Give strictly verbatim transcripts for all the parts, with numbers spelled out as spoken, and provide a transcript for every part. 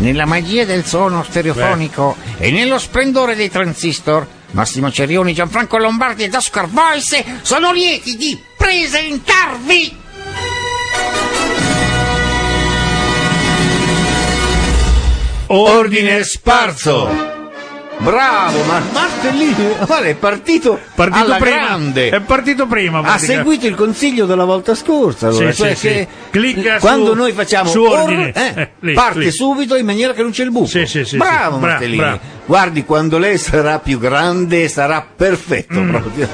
Nella magia del suono stereofonico Beh. e nello splendore dei transistor, Massimo Cerioni, Gianfranco Lombardi ed Oscar Voice sono lieti di presentarvi Ordine Sparso. Bravo, ma Martellini, guarda, è partito, partito alla prima, grande. È partito prima. Ha seguito il consiglio della volta scorsa. Allora, sì, cioè sì, che sì. Clicca quando su, noi facciamo su ordine, or, eh, eh, lì, parte lì. subito in maniera che non c'è il buco. Sì, sì, sì, bravo sì. Martellini. Bra, bra. Guardi, quando lei sarà più grande sarà perfetto mm. proprio.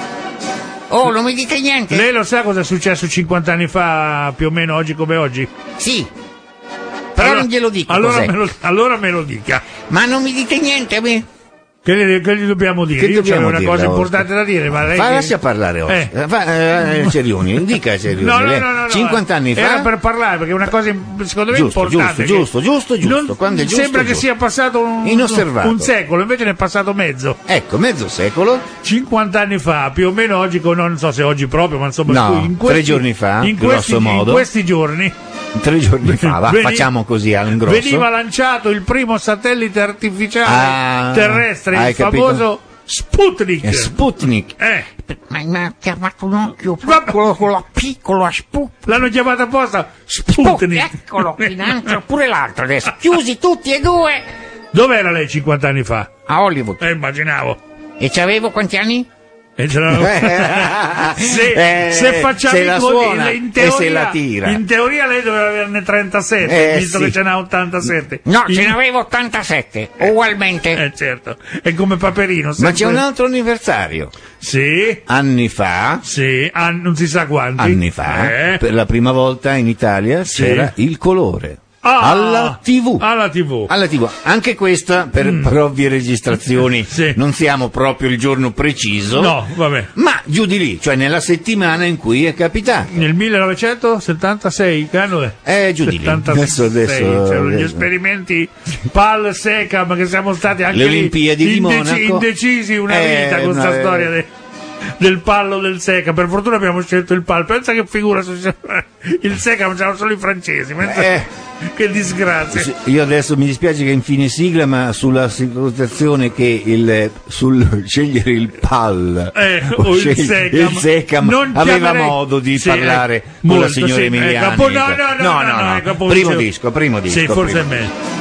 Oh, non mi dite niente. Lei lo sa cosa è successo cinquanta anni fa, più o meno oggi come oggi? Sì. Però allora, non glielo dico. Allora me lo, allora me lo dica. Ma non mi dite niente a me? Che gli, che gli dobbiamo dire? Che Io dobbiamo c'avevo una cosa importante da dire, ma lei. Ma che... lascia parlare oggi. Eh. Fa, eh, Cerioni, dica Cerioni. No, no, no, no, cinquanta anni fa. Era per parlare, perché è una cosa secondo me giusto, importante. Giusto, giusto, giusto, giusto. Quando è giusto, sembra giusto. che sia passato un, inosservato. un secolo, invece ne è passato mezzo. Ecco, mezzo secolo. cinquanta anni fa, più o meno oggi, non so se oggi proprio, ma insomma. No, in questi, tre giorni fa, in questi, grosso modo. In questi giorni. Tre giorni fa, va, veniva, facciamo così all'ingrosso. Veniva lanciato il primo satellite artificiale ah, terrestre, il famoso capito? Sputnik. Eh, Sputnik. Eh. Ma mi ha chiamato un occhio piccolo con la piccola Sputnik. L'hanno chiamata apposta Sputnik. Sputnik. Eccolo, finanza pure l'altro adesso. Chiusi tutti e due. Dov'era lei cinquanta anni fa? A Hollywood. Eh, immaginavo. E c'avevo quanti anni? E ce se, eh, se facciamo se i la conti, suona in teoria, e se la tira. In teoria lei doveva averne trentasette, eh, visto sì. che ce n'ha ottantasette. No, in... ce n'avevo ottantasette, eh, ugualmente. Eh, certo, è come Paperino. Sempre... Ma c'è un altro anniversario. Sì. Anni fa. Sì, an... non si sa quanti. Anni fa, eh. per la prima volta in Italia sì. c'era il colore. Ah, alla tivù. Alla tivù. Alla tivù. Anche questa, per, mm. per ovvie registrazioni, sì. non siamo proprio il giorno preciso. No, vabbè. Ma giù di lì, cioè nella settimana in cui è capitato. Nel millenovecentosettantasei, che anno è? Eh, giù di lì. Adesso, adesso, c'erano adesso. gli esperimenti Pal Secam che siamo stati anche le Olimpiadi lì, di indeci- Monaco. indecisi una eh, vita con questa storia de- del pallo del Secam. Per fortuna abbiamo scelto il Pal. Pensa che figura il Secam c'erano solo i francesi. Eh. Che disgrazia. Io adesso mi dispiace che infine sigla, ma sulla situazione che il sul scegliere il Pal eh, o il scegli, Secam, il Secam aveva chiamerei... modo di sì, parlare eh, con molto, la signora sì, Emiliani. Ecco, no, no, no, no, no, no, ecco, primo dicevo... disco, primo disco. Sì, forse primo. è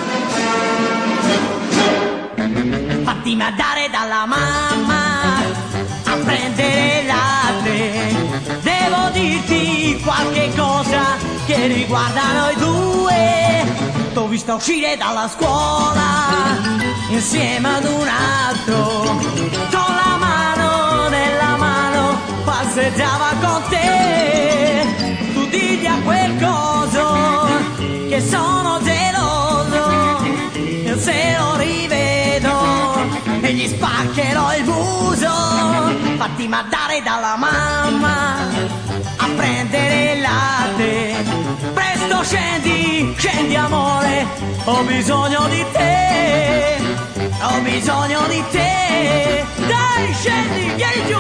meglio. Fatti mandare dalla mamma a prendere il latte. Devo dirti qualche cosa che riguarda noi due. T'ho vista uscire dalla scuola insieme ad un altro, con la mano nella mano passeggiava con te. Tu digli a quel coso che sono geloso, se lo rivedo e gli spaccherò il muso. Fatti mandare dalla mamma a prendere il latte. Presto scendi, scendi amore, ho bisogno di te, ho bisogno di te. Dai scendi, vieni giù.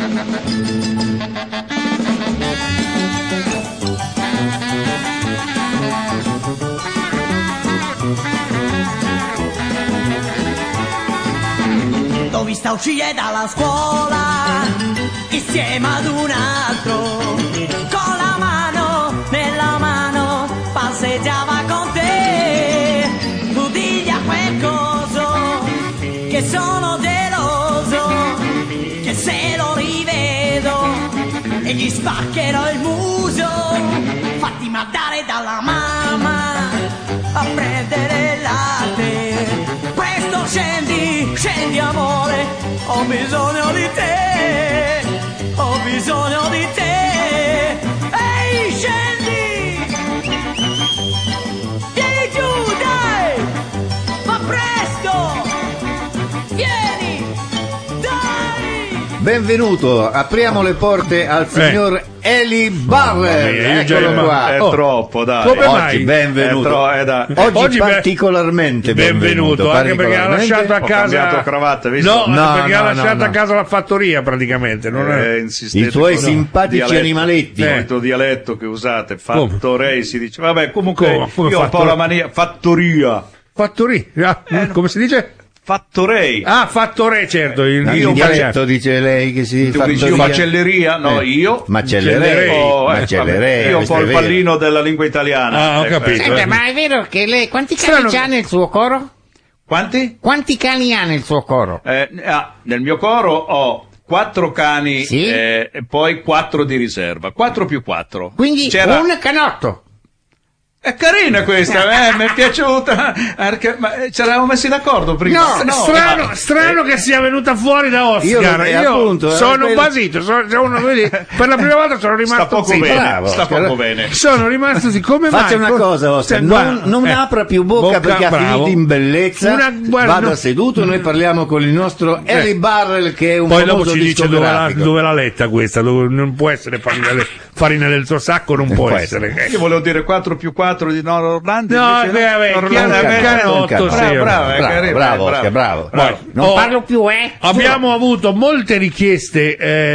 T'ho vista uscire dalla scuola insieme ad un altro, con la mano nella mano passeggiava con te. Tu digli a quel coso che sono geloso, che se lo rivedo e gli spaccherò il muso. Fatti mandare dalla mamma a prendere il latte. Presto scendi, scendi amore, ho bisogno di te, ho bisogno di te. Ehi, scendi! Vieni giù, dai! Ma presto! Vieni! Dai! benvenuto, apriamo le porte al signor eh. Eli Barrel, eccolo qua. È oh. troppo, dai. Come oggi benvenuto. È tro- è da... Oggi, oggi particolarmente benvenuto, benvenuto anche perché ha lasciato a casa la cravatta, visto? No, no, perché no, ha lasciato no, a casa la fattoria praticamente, non eh, è... i suoi no. simpatici dialetto, animaletti. Il solito dialetto che usate, fattorei si dice. Vabbè, comunque come, come io ho un po' la mania, fattoria. Fattoria, ah, eh, come si dice? Fattorei. Ah, fattorei, certo. Il, no, io in dialetto dice lei che si tu dici io macelleria, no, eh. io macellerei, oh, eh, macellerei. Io ho un po' il pallino della lingua italiana. Ah, ho ecco. capito. Senta, ma è vero che lei quanti cani ha nel suo coro? Quanti? Quanti cani ha nel suo coro? Eh, ah, nel mio coro ho quattro cani sì? eh, e poi quattro di riserva. Quattro più quattro. Quindi C'era... un canotto. È carina questa, eh, mi è piaciuta, perché, ma ci eravamo messi d'accordo prima. No, no strano, ma, strano eh, che sia venuta fuori da Oscar. Io, io appunto, sono quello... basito, sono, sono uno, vedi, per la prima volta sono rimasto sta poco zitto. bene, Bravo, sta poco bene. Sono rimasto così, come Faccia mai? una cosa, Oscar, non, non eh, apra più bocca, bocca perché bravo. ha finito in bellezza. Una, guarda, Vada no, seduto, noi parliamo con il nostro eh. Eli Barrel, che è un poi dopo ci dice dove l'ha, dove l'ha letta questa, dove non può essere farina del, farina del suo sacco, non può essere. Io volevo dire quattro più quattro di Noro Orlando. No, canotto, bravo, bravo, bravo. Non parlo più, eh. Abbiamo avuto molte richieste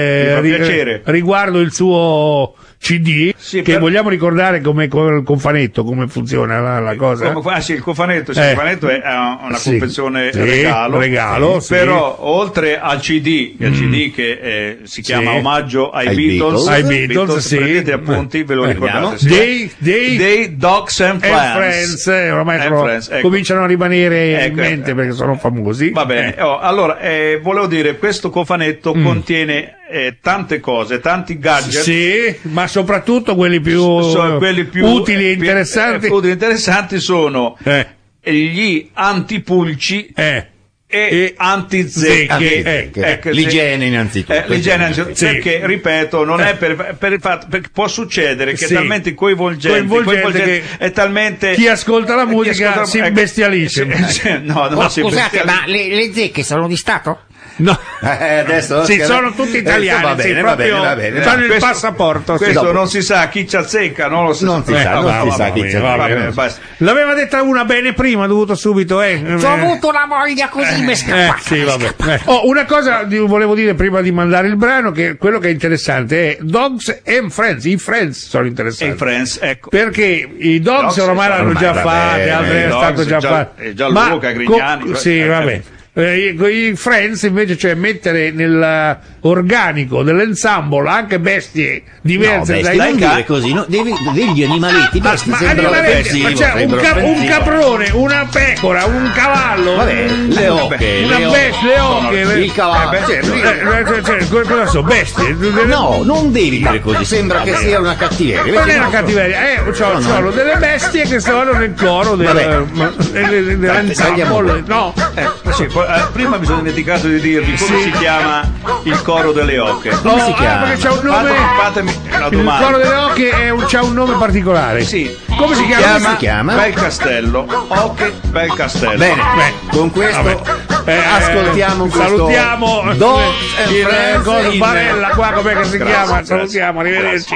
eh, riguardo il suo C D, sì, che per... vogliamo ricordare come il cofanetto, come funziona la, la cosa. Come, ah sì, il cofanetto, sì, eh. il cofanetto è una sì. confezione sì, regalo, regalo sì. però oltre al C D, il mm. C D che eh, si chiama sì. Omaggio ai, ai Beatles, ai Beatles, Beatles sì. prendete appunti, ve lo eh. ricordate. Sì. Dei, dei, dei Dogs and Friends, and friends eh, ormai and sono, friends, ecco. cominciano a rimanere ecco, in mente ecco. perché sono famosi. Va bene, eh. oh, allora eh, volevo dire, questo cofanetto mm. contiene eh, tante cose, tanti gadget. Sì, ma soprattutto quelli più, so, quelli più utili e interessanti. Eh, utili e interessanti sono eh. gli antipulci eh. e, e antizecche. Eh, ecco, l'igiene innanzitutto. Eh, l'igiene innanzitutto sì. Perché, ripeto, non è per, per il fatto, perché può succedere che sì. è talmente coinvolgente, coinvolgente, coinvolgente che è talmente... Chi ascolta la musica ascolta, si imbestialisce. Eh, no, no, oh, si scusate, ma le, le zecche sono di Stato? No, eh, adesso sì, sono tutti italiani, va bene, sì, va bene, va bene. Hanno il questo, passaporto. Questo sì. non si sa chi ci azzecca, non lo si non sa. Si sa, eh, non va, si va, sa va, chi ci va, azzecca. va, l'aveva detta una bene prima, ha dovuto subito, eh. Ho avuto la voglia così mi è scappata. Eh, sì, vabbè. Eh. Oh, una cosa volevo dire prima di mandare il brano, che quello che è interessante è Dogs and Friends, i Friends sono interessanti. I Friends, ecco. Perché i Dogs, Dogs ormai l'hanno già fatti, altri è stato già fatto. Già Luca, Grignani. Co- sì, vabbè. Eh, i Friends invece, cioè mettere nell'organico dell'ensemble anche bestie diverse, no, bestie, dai, non dire così, no? Devi, degli animaletti, ma, bestie, ma, sembra animaletti, ma c'è un, ca- un caprone, una pecora, un cavallo, vabbè, le oche, una le bestia, le oche, il cavallo, eh, cioè, cioè, cosa so, bestie? No, non devi dire così, sembra no, che sia una cattiveria. Non è una cattiveria, eh, c'ho, no, no. delle bestie che sono nel coro dell'ensemble, no? Eh, sì, poi, eh, prima mi sono dimenticato di dirvi come sì. si chiama il coro delle oche. Come no, si chiama? Perché c'è un nome. Fatemi, fatemi il coro delle oche è un, c'ha un nome particolare. Sì. Come si, si chiama? Come si chiama? Bel Castello. Oche Bel Castello. Bene, beh, con questo eh, ascoltiamo questo. Salutiamo Dogs il and cosa Barella qua, com'è che si grazie, chiama? Grazie, salutiamo, arrivederci.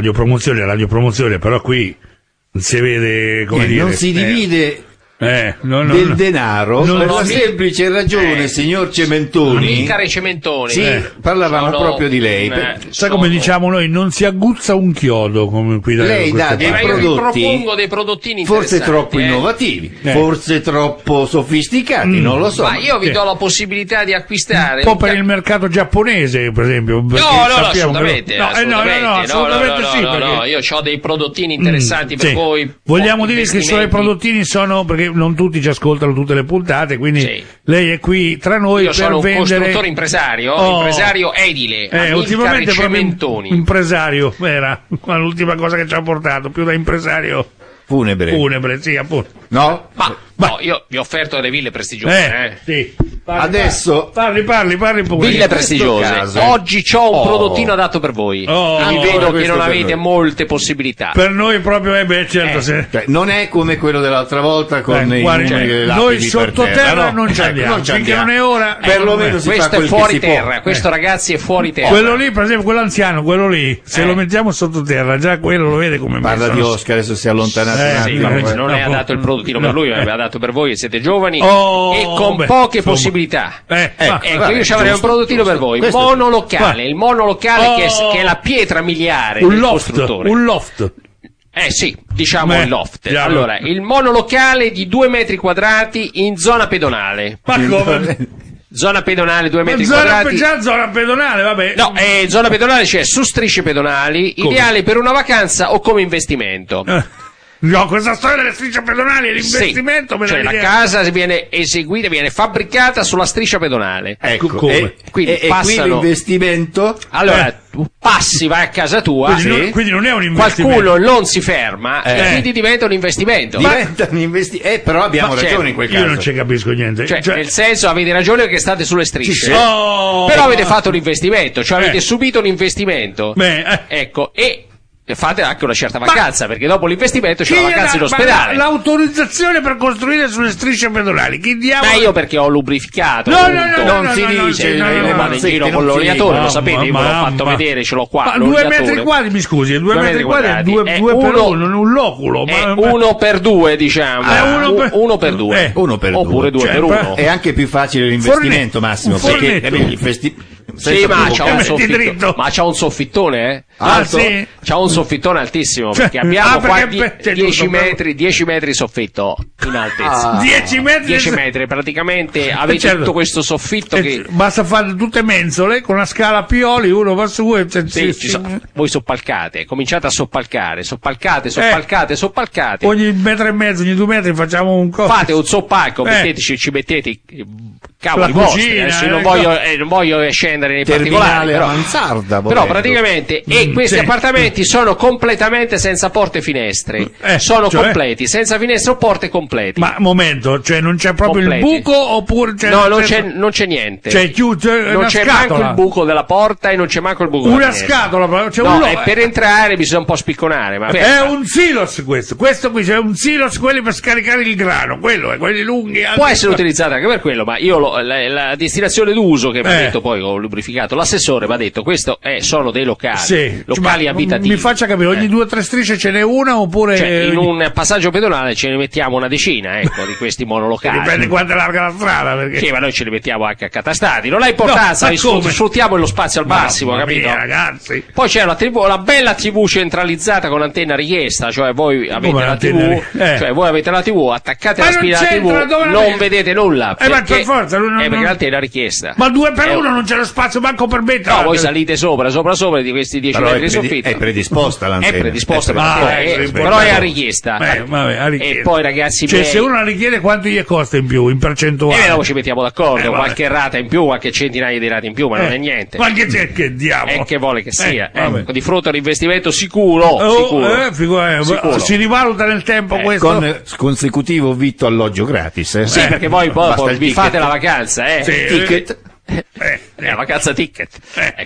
radiopromozione, radiopromozione, però qui si vede, come eh, dire... Non si divide... Eh. Eh, no, no, del no. denaro non per no, la mi... semplice ragione, eh. signor Cementoni. Amilcare Cementoni. Sì, eh. parlavamo sono, proprio di lei. Eh, Sai sono... come diciamo noi, non si aguzza un chiodo come qui da lei dà dei Ma io vi prodotti propongo dei prodottini forse troppo eh. innovativi, Eh. forse troppo sofisticati, Mm. non lo so. Ma io vi Sì. do la possibilità di acquistare un po' per il mercato giapponese, per esempio. No, no, sappiamo assolutamente, che... no, eh, no, assolutamente, no, no, assolutamente no, no, sì. no, perché... no, io ho dei prodottini interessanti Mm, per sì. voi. Vogliamo dire che i suoi investimenti. prodottini sono, perché non tutti ci ascoltano tutte le puntate, quindi Sì. lei è qui tra noi Io per sono un vendere... costruttore impresario, Oh. impresario edile, Eh, Amilcare ultimamente proprio Cementoni. impresario, era l'ultima cosa che ci ha portato, più da impresario Funebre. funebre, sì, appunto. No? Ma Ma- no, io vi ho offerto delle ville prestigiose, Eh, eh. sì. Parli, Adesso parli, parli, parli pure. Ville in questo prestigiose. caso- Oggi c'ho un Oh. prodottino adatto per voi. Oh. Mi Ah, vedo che questo non per avete noi. molte possibilità. Per noi proprio, eh beh, certo, Eh. se... cioè, non è come quello dell'altra volta con Eh, i guardi, numeri delle lapidi noi per sottoterra no? non ci Ecco, andiamo, non ci finché andiamo. non è ora, Per lo meno si fa Questo è quel fuori che si può. terra, questo ragazzi è fuori terra. quello lì, per esempio, quello anziano, quello lì, se Eh. lo mettiamo sottoterra, già quello lo vede come Parla messo. di Oscar, adesso si è allontanato Eh, un Sì, attimo. ma eh, non è no, adatto il prodottino no. per lui, è adatto per voi, siete giovani Oh, e con beh, poche insomma. possibilità. Eh, Ecco, ma- Ecco, vabbè, io ci avrei un giusto, prodottino giusto. per voi, Questo- monolocale, Va. il monolocale che, è, Oh. che è la pietra miliare un del loft, costruttore. un loft. Eh sì, diciamo Beh, il loft. già, Allora, il monolocale di due metri quadrati in zona pedonale. Ma come? Zona pedonale, due metri zona, quadrati. già zona pedonale, vabbè. No, eh, zona pedonale c'è su strisce pedonali, Come? ideale per una vacanza o come investimento. Eh. No, questa storia delle strisce pedonali e l'investimento Sì, me la cioè la richiede. casa viene eseguita, viene fabbricata sulla striscia pedonale. Ecco, Come? e, Quindi e- e qui passano- l'investimento Allora, Eh. tu passi, vai a casa tua, Quindi, sì, non, quindi non è un investimento. qualcuno non si ferma Eh. e quindi diventa un investimento. diventa un investimento. Eh, però abbiamo Ma ragione certo, in quel Io caso. non ci capisco niente. Cioè, Cioè- nel senso, avete ragione che state sulle strisce. Oh, Però avete fatto un investimento, cioè avete Eh. subito un investimento. Beh, eh. Ecco, e fate anche una certa vacanza, perché dopo l'investimento c'è Chi la è vacanza in la- ma ospedale. la- L'autorizzazione per costruire sulle strisce pedonali. Chi diavolo? Ma io perché ho lubrificato. No, no, appunto. no, no, non si no, no, dice, no, Io no, no, vado in sì, giro che con non si l'oliatore, dice. lo sapete, io ve l'ho Mamma, fatto mamma. vedere, ce l'ho qua. Ma due l'oliatore. metri quadri, mi scusi, due, metri quadri è due, È due per uno- uno, un loculo. È ma- ma- uno per due, diciamo. Ah, uno U- per- uno per due. Eh, Uno per Oppure due. due Cioè, per pa- uno. È anche più facile l'investimento, Forne- Massimo, un perché fornetto. eh, beh, gli investi- Sì, senza ma più- c'ha Eh, un metti soffitto. dritto. Ma c'ha un soffittone, eh? Ah, Alto? sì? C'ha un soffittone altissimo, Cioè, perché abbiamo ah, qua perché- die- per- cioè, dieci giusto, per- metri, dieci metri di soffitto in altezza. Ah. dieci metri. dieci metri, praticamente avete certo. tutto questo soffitto Eh, che... Basta fare tutte mensole con la scala a pioli, uno va su e Sì, sì, ci sì. so- voi soppalcate, cominciate a soppalcare, soppalcate, soppalcate, soppalcate. Ogni metro e mezzo, ogni due metri facciamo un coso. Fate un soppalco, Eh. metteteci, ci mettete i i cavoli La vostri. cucina, Adesso io eh, non, voglio, eh, non voglio scendere nei particolari, Terminale però, a mansarda, però volendo. praticamente e questi sì. appartamenti sono completamente senza porte e finestre. Eh, sono cioè? completi, senza finestre o porte completi. Ma momento, cioè non c'è proprio Completi. il buco oppure c'è no, non c'è, non c'è niente. C'è chiuso, c'è non una c'è scatola. manco il buco della porta e non c'è manco il buco Una della finestra. scatola, proprio, c'è No, un lo- e per entrare bisogna un po' spicconare, ma È un silos questo, questo qui c'è un silos, quelli per scaricare il grano, quello è, quelli lunghi. può alti. essere utilizzato anche per quello, ma io lo- la, la destinazione d'uso che mi ha Eh. detto poi ho lubrificato, l'assessore mi ha detto questo è, sono dei locali, Sì, locali ma abitativi. mi faccia capire, ogni Eh. due o tre strisce ce n'è una oppure Cioè, in ogni- un passaggio pedonale ce ne mettiamo una decina, ecco, di questi monolocali. dipende quanto è larga la strada, perché Sì, ma noi ce li mettiamo anche accatastati, non ha importanza, No, ma come? sfruttiamo lo spazio al massimo, Mamma capito? mia, ragazzi. Poi c'è una, tivù, una bella tivù centralizzata con antenna richiesta, cioè voi avete Come la l'antenna tivù, ri- eh. cioè voi avete la tivù, attaccate Ma la non spina alla tivù, c'entra, dove la non vedi? vedete nulla, Eh, ma perché, per forza, lui non- eh, perché non- l'antenna è richiesta. Ma due per Eh, uno non c'è lo spazio manco per mettere. No, voi salite sopra, sopra, sopra di questi dieci Però è, metri di predi- soffitto. è predisposta l'antenna. È predisposta, È ma Ah, è- è è- predisposta. però è a richiesta. Eh, vabbè, a richiesta. E poi ragazzi Cioè, miei, se uno la richiede, quanto gli costa in più, in percentuale? e dopo ci mettiamo d'accordo, Eh, vabbè. qualche rata in più, qualche centinaia di rate in più, ma non Eh, è niente. Ma che c'è, che diavolo? E che vuole che sia, Eh, vabbè. ecco, di fronte all'investimento sicuro, Oh, sicuro. eh, figura- eh, Sicuro. si rivaluta nel tempo Eh, questo? Con eh, consecutivo vitto alloggio gratis. Eh? Sì, Eh, perché poi, poi, basta poi il vi ticket. fate la vacanza, eh. Sì, Ticket. Eh, Eh, la vacanza ticket. Eh. Ecco.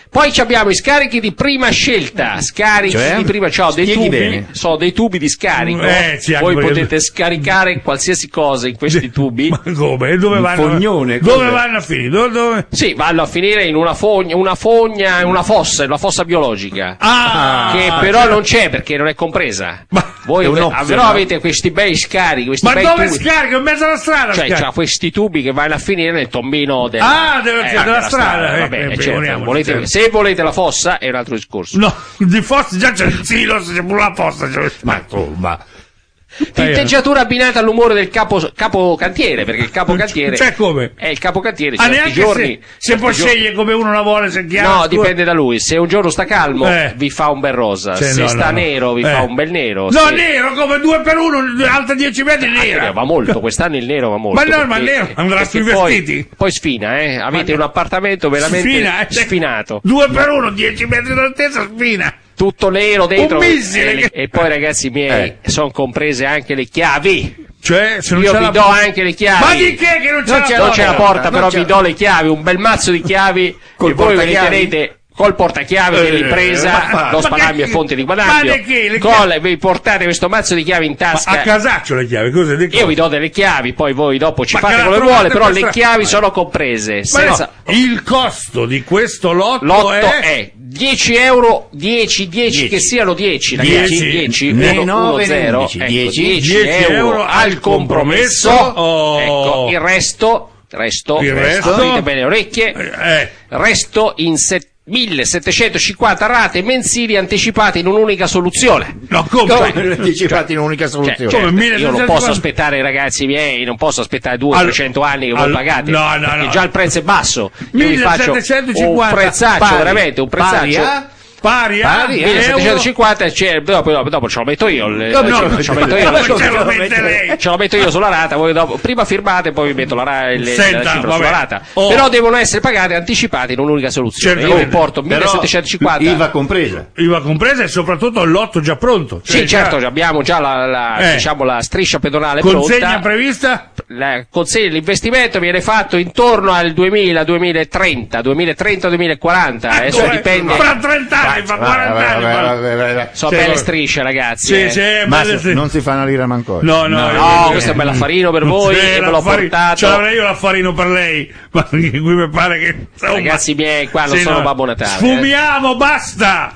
Poi abbiamo i scarichi di prima scelta, scarichi cioè? di prima, cioè dei tubi, bene. sono dei tubi di scarico. Eh, sì, voi anche potete quello. scaricare qualsiasi cosa in questi tubi. Ma come? E dove Un vanno? fognone, dove cos'è? vanno a finire? Dove, dove? Sì, vanno a finire in una fogna, una fogna, una fossa, una fossa biologica. Ah, che però non c'è perché non è compresa. Ma Voi è un ave- option, però no? avete questi bei scarichi, questi ma bei dove tubi. scarica? In mezzo alla strada? Cioè, scarica. c'ha questi tubi che vanno a finire nel tombino della, Ah, della- della strada, eh, vabbè, eh, certo, figuriamoci, volete- certo. se volete la fossa è un altro discorso. No, di fossa già c'è il silos, c'è pure la fossa. C'è... Ma insomma, Tinteggiatura abbinata all'umore del capo, capo cantiere, perché il capo cantiere Cioè come? è il capo cantiere, Ah, certi neanche giorni, se, se certi può giorni- scegliere come uno la vuole, se chiama. No, dipende da lui. Se un giorno sta calmo, Eh. vi fa un bel rosa. Cioè, se no, sta no, no. nero, vi Eh. fa un bel nero. No, Se- nero, come due per uno, alta dieci metri Ah, nera. va molto, quest'anno il nero va molto. Ma no, ma il nero andrà perché sui poi- vestiti. Poi sfina, eh? Avete Ma- un appartamento veramente Sfina, eh. sfinato. Due per uno, dieci metri d'altezza, spina. Tutto nero dentro. Un missile e, che- e poi, ragazzi miei, Eh. sono comprese anche le chiavi. Cioè, se non Io c'è vi la... do anche le chiavi. Ma di che che non c'è Non la c'è, porta? non c'è la porta, Non però c'è- vi do le chiavi, un bel mazzo di chiavi Col che voi ve le portachiavi? tenete col portachiavi Eh, dell'impresa, ma- lo ma spalambio è che- fonte di ma guadagno. di che? Le Col- chiavi- vi portate questo mazzo di chiavi in Ma tasca. a casaccio le chiavi, cosa di Io vi do delle chiavi, poi voi dopo ci Ma che fate la come trovate vuole, però per le strada? chiavi sono comprese. Ma Senza... no, il costo di questo lotto, L'otto è... è dieci euro, dieci, dieci, che siano dieci, ragazzi, Dieci. dieci, Né uno, nove uno, né zero, undici, ecco, dieci. dieci dieci euro al compromesso, Oh. ecco, il resto, resto, Il resto? aprite bene le orecchie, Eh, resto in set- millesettecentocinquanta rate mensili anticipate in un'unica soluzione. no, come? come anticipati in un'unica Cioè, soluzione. certo, Come, io non millesettecentocinquanta? posso aspettare, ragazzi miei, non posso aspettare due o Al- trecento anni che voi al- pagate, no, no, perché no. già il prezzo è basso. Io vi faccio un millesettecentocinquanta prezzaccio, pari, veramente, un prezzaccio. pari a? pari a Pari a? millesettecentocinquanta, c'è- dopo, dopo, dopo ce lo metto io. il- No, no, ce, no, ce lo metto io. Ma ce- ce lo mette lei. ce lo metto io sulla rata, voi dopo, prima firmate, poi vi metto la, ra- le- Senta, la cifra vabbè. sulla rata. Oh. Però devono essere pagate anticipate in un'unica soluzione. Certo. Io vi porto Però millesettecentocinquanta. I V A compresa. I V A compresa e soprattutto il lotto già pronto. Cioè, Sì, certo, già- abbiamo già la, la- Eh. diciamo, la striscia pedonale consegna pronta. prevista? La consegna, l'investimento viene fatto intorno al duemila, duemilatrenta, duemilatrenta, duemilaquaranta. Adesso Come? dipende. Fra trenta anni, fra quaranta anni. Vabbè, fra- vabbè, vabbè, vabbè. Sono Sì, belle vabbè. strisce, ragazzi. Sì, eh. sì, Ma belle- se- non si fa una lira manco. No, no, No, eh, questo è eh, bell'affarino per voi sì, e ve l'ho l'affari- portato. Ce l'avrei io l'affarino per lei, ma qui mi pare che... insomma, Ragazzi miei, qua non sì, sono no. Babbo Natale. eh. Sfumiamo, basta!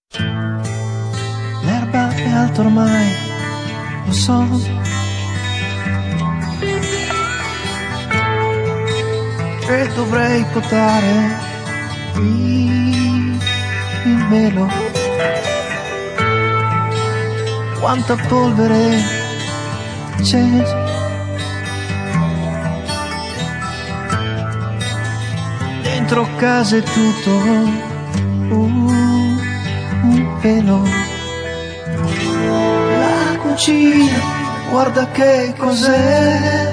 L'erba è alta ormai, lo so. E dovrei potare qui il melo. Quanta polvere c'è. Dentro casa è tutto uh, un pelo. La cucina, guarda che cos'è.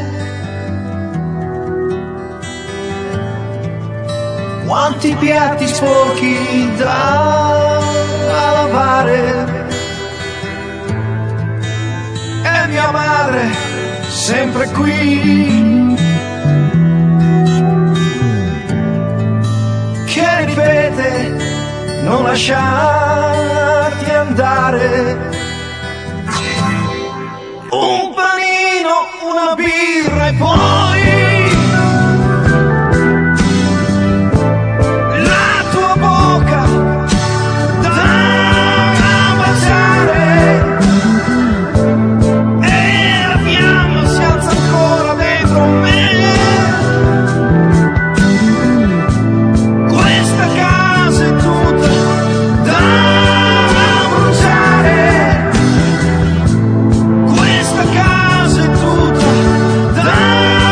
Quanti piatti sporchi da lavare. E mia madre sempre qui che ripete non lasciarti andare. Un panino, una birra e poi la tua bocca da baciare. E la fiamma si alza ancora dentro me. Questa casa è tutta da bruciare. Questa casa è tutta da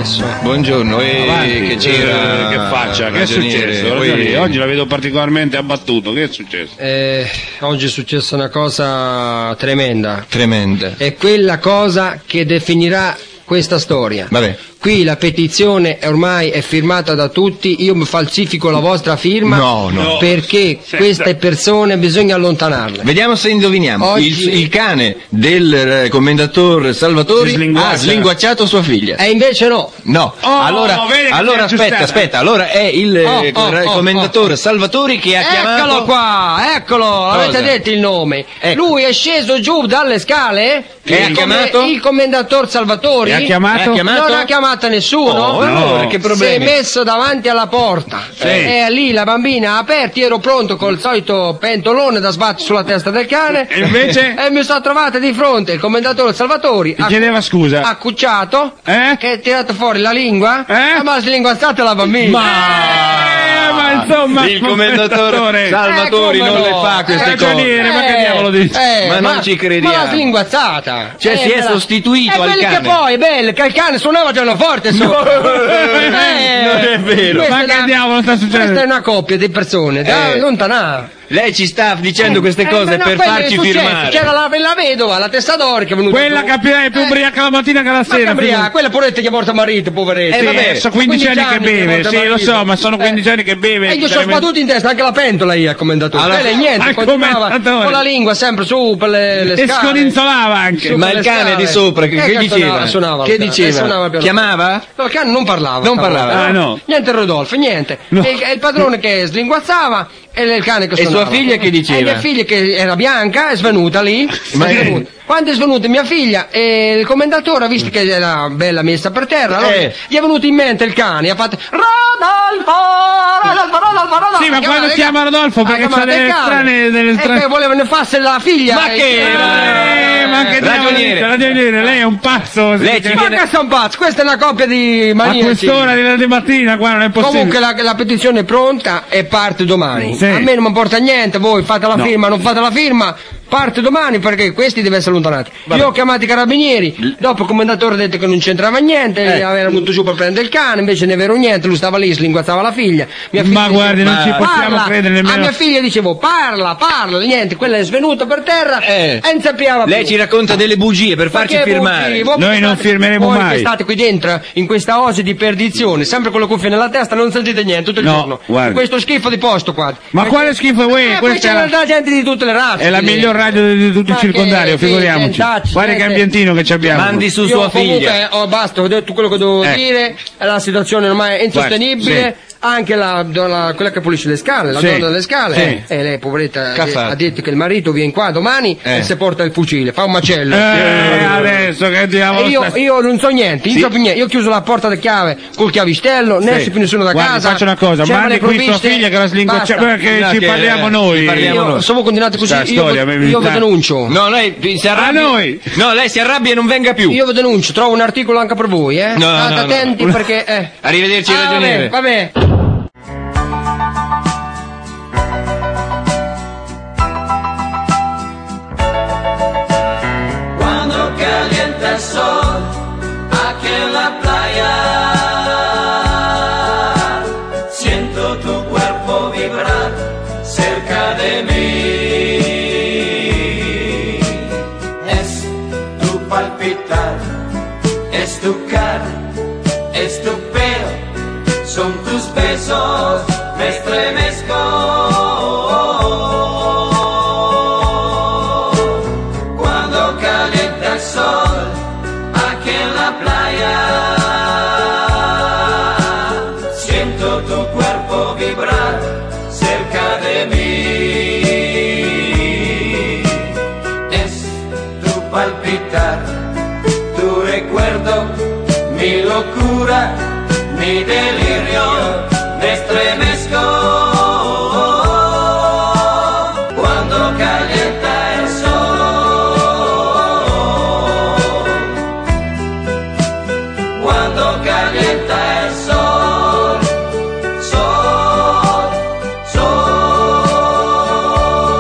successo? Buongiorno, e Avanti, che c'era? eh, che faccia? Che è successo? Poi... Oggi la vedo particolarmente abbattuto, che è successo? Eh, oggi è successa una cosa tremenda. Tremenda. È quella cosa che definirà questa storia. Vabbè. Qui la petizione ormai è firmata da tutti, io mi falsifico la vostra firma. No, no. Perché Senta. queste persone bisogna allontanarle. Vediamo se indoviniamo. Oggi- Il, il cane del eh, commendator Salvatori Slinguaccia. ha slinguacciato sua figlia. E invece no. No, Oh, allora, vedi che allora ti aspetta, aggiustata. aspetta, allora è il eh, Oh, oh, il oh, commendatore oh. Salvatori che ha chiamato. Eccolo qua, eccolo, Cosa? avete detto il nome. Ecco. Lui è sceso giù dalle scale. E ha il chiamato? Il commendator Salvatori. E ha chiamato? E ha chiamato? Non ha chiamato nessuno. Oh, allora, No. che Si è problemi? messo davanti alla porta. Sì. E lì la bambina ha aperto, io ero pronto col solito pentolone da sbattere sulla testa del cane. E invece? E mi sono trovata di fronte il commendatore Salvatori. Ti chiedeva scusa. Ha cucciato. Eh? Che ha tirato fuori la lingua. Eh? E ma slinguazzato la bambina. Eh, ma insomma, Il commendatore Salvatori Eh, come non no? le fa queste Eh, cose. ragioniere, ma che diavolo dici? Ma non ci crediamo. Ma la slinguazzata. Cioè, si è me la- sostituito E al quelli cane. che poi, è bello, che il cane suonava pianoforte sopra. Eh, non è vero. questa Ma è che una- diavolo sta succedendo? Questa è una coppia di persone da Eh. allontanare. Lei ci sta dicendo queste Eh, cose ma no, per quello è farci successo. firmare. C'era la, la vedova, la testa d'oro che è venuta Quella giù. capirai più Eh, ubriaca la mattina che la ma sera. che ubriaca, figurati. quella poretta che porta marito, poveretto. Eh, Sì, vabbè, sono quindici anni che beve, porta sì, lo marito. so, ma sono quindici anni che beve. E io sono veramente- sbattuto in testa anche la pentola io al commendatore. Alla- Quella è niente, al continuava commendatore. con la lingua sempre su per le, le E scale. scodinzolava anche. Su Ma per il le cane scale. di sopra, che, Eh, che che diceva? suonava, suonava che il cane, diceva? suonava piano. Chiamava? No, il cane non parlava. Non stavolta. parlava. Ah, no. Niente Rodolfo, niente. No. E il, e il padrone che slinguazzava e il cane che E suonava. sua figlia che diceva? E mia figlia che era bianca è svenuta lì. Ma è che- svenuta. Quando è svenuta mia figlia e il commendatore ha visto che era bella messa per terra, allora Eh. gli è venuto in mente il cane, ha fatto Rodolfo, Rodolfo, Rodolfo, Rodolfo. Sì, ma Ha quando chiamato il chiama cane. Rodolfo, perché Ha chiamato c'ha delle il cane. strane- delle E strane- che volevano farsi la figlia. Ma e- che- Eh, ma che diavolo Ragioniere. dice? Ragioniere, lei è un pazzo. Lei ci Ma viene- che sono pazzi, questa è una coppia di A maniaci. quest'ora di, di mattina qua non è possibile. Comunque la, la petizione è pronta e parte domani. Sì. A me non mi importa niente, voi fate la No. firma, non fate la firma, parte domani perché questi deve essere allontanati. Io ho chiamato i carabinieri, dopo il commendatore ha detto che non c'entrava niente, Eh. aveva venuto giù per prendere il cane, invece ne è vero niente, lui stava lì, slinguazzava la figlia. Mia figlia Ma diceva, guardi, non ci possiamo "Parla". credere A nemmeno. mia figlia dicevo parla, parla, niente, quella è svenuta per terra Eh. e non sappiava più. Lei ci racconta delle bugie per farci Perché firmare. voi- voi Noi non state- firmeremo voi mai. che state qui dentro in questa osi di perdizione, sempre con le cuffie nella testa, non sentite niente tutto il No, giorno. guardi. Questo schifo di posto qua. Ma quale schifo è voi? Eh, poi Questa c'è è la- la gente di tutte le razze. È la qui miglior dentro. radio di, di tutto il Ma che- circondario, che figuriamoci. gentacci, Guarda che niente. ambientino che ci abbiamo. Mandi su Io sua comunque, figlia. oh, basta, ho detto quello che dovevo Eh. dire, la situazione ormai è insostenibile. Guardi, Anche la, donna- quella che pulisce le scale, la Sì. donna delle scale, Sì. e lei poveretta Che ha ha, fatto? ha detto che il marito viene qua domani Eh. e si porta il fucile, fa un macello. Eh, adesso che diavolo E io, sta- io non so niente, non so più niente. Io ho chiuso la porta di chiave col chiavistello, ne esce più nessuno da Guardi, casa. faccio una cosa, C'erano mandi le qui sua provviste, figlia che la slinguaccia, basta. perché No, ci che- parliamo eh, noi. ci parliamo Io, noi. se voi continuate così, Sta io, storia, vi- mi- io vi sta- denuncio. No, lei si arrabbia. A noi. No, lei si arrabbia e non venga più. Io vi denuncio, trovo un articolo anche per voi, eh? No, State no, no. attenti perché. Eh. Arrivederci, Ah, ragioniere. vabbè, vabbè. Cuando calienta el sol aquí en la playa, siento tu cuerpo vibrar cerca de mí. Es tu palpitar, es tu cara, es tu pelo, son tus besos, me estremezco. Cuando calienta el sol aquí en la playa, siento tu cuerpo vibrar cerca de mí. Es tu palpitar, tu recuerdo, mi locura, mi delirio, me estremezco. Cuando calienta el sol, cuando calienta el sol, sol,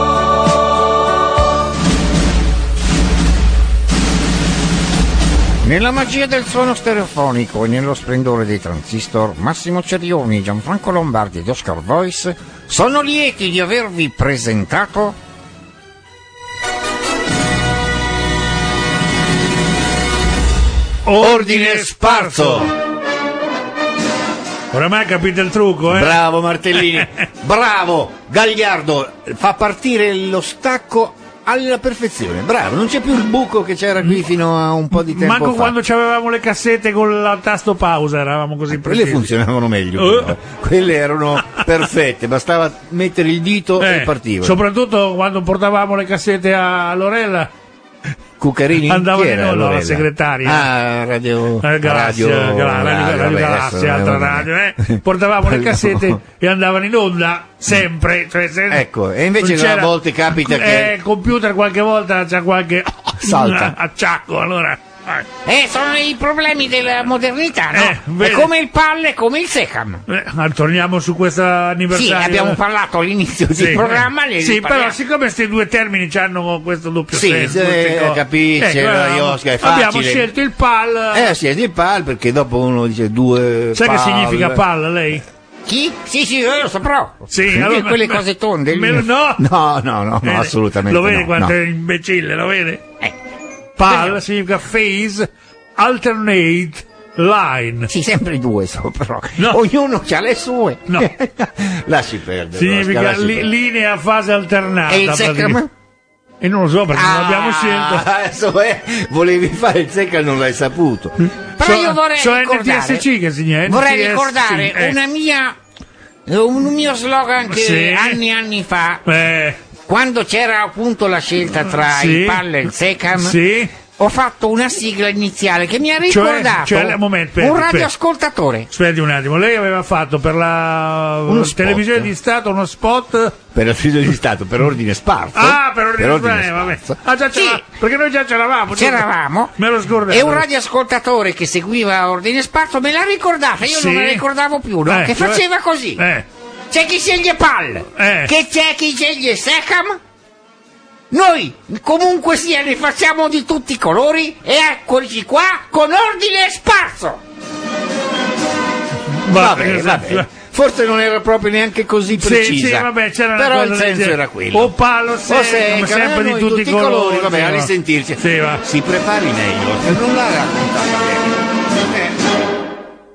sol. Nella magia del suono stereofonico e nello splendore dei transistor, Massimo Cerioni, Gianfranco Lombardi ed Oscar Voice sono lieti di avervi presentato Ordine Sparso. Oramai capite il trucco, eh? Bravo Martellini, bravo Gagliardo, fa partire lo stacco alla perfezione, bravo, non c'è più il buco che c'era qui fino a un po' di tempo Manco fa. quando avevamo le cassette con il tasto pausa eravamo così precisi. Quelle funzionavano meglio, Uh. però. Quelle erano perfette, bastava mettere il dito Eh, e partiva. soprattutto quando portavamo le cassette a Lorella. Cuccarini andavano in era onda la Lorella? segretaria. Ah, radio Eh, Galassia, radio, Gal- Radio, radio vabbè, Galassia, adesso, altra vabbè. radio, eh. Portavamo le cassette e andavano in onda sempre, cioè, se- Ecco, e invece non c'era- a volte capita che eh, computer qualche volta c'è qualche Salta. acciacco, allora Eh, sono i problemi della modernità, no? Eh, È vedi. come il PAL e come il SECAM. eh, torniamo su questo anniversario. Sì, abbiamo parlato all'inizio Sì, del programma. eh. ne Sì, riparliamo. però siccome questi due termini hanno questo doppio Sì, senso, se- queste cose. capisce, Ecco, no, avevamo- io, Oscar, è abbiamo facile. scelto il PAL. Eh sì, è di PAL perché dopo uno dice due Sai che pal. significa PAL lei? Chi? Sì, sì, io lo saprò. Sì, Perché allora- quelle cose tonde. Me- lì. no, No, no, no, no, Vede? assolutamente Lo vede no, quanto no. è imbecille, lo vede? Eh, PAL significa Phase Alternate Line. sì, sempre due so, però. No. Ognuno ha le sue. No. Lasci perdere. Significa Oscar, lasci li- perdere. linea a fase alternata. E il praticamente. SECAM? E non lo so perché non Ah. l'abbiamo scelto. Ah, adesso eh, volevi fare il secca e non l'hai saputo. Però io vorrei so ricordare, N T S C che significa vorrei N T S C, ricordare eh. una mia, un mio slogan che Sì. anni e anni fa, Eh, quando c'era appunto la scelta tra Sì. il PAL e il SECAM, sì. ho fatto una sigla iniziale che mi ha Cioè- ricordato cioè, un momento, aspetta, un aspetta. radioascoltatore. Aspetti un attimo, lei aveva fatto per la Uno spot. televisione di Stato uno spot. Per il figlio di Stato, per ordine sparso. Ah, per ordine, ordine eh, vabbè. sparso. Ah, già c'era, perché noi già c'eravamo. giusto? C'eravamo Me lo scordavo. e un radioascoltatore che seguiva Ordine Sparso me l'ha ricordata, io Sì. non la ricordavo più, no? Eh, Che cioè- faceva così. Eh, C'è chi sceglie PAL, Eh. che c'è chi sceglie SECAM. Noi comunque sia ne facciamo di tutti i colori e eccoci qua con Ordine Sparso. Vabbè, vabbè. Forse non era proprio neanche così Sì, precisa. sì, vabbè, c'era una però cosa il del senso genere. era quello. O palo O secco, secca, ma sempre noi di tutti i colori. Vabbè, sì, a va. risentirci. Sì, va. Si prepari meglio, non l'ha raccontata bene. Eh.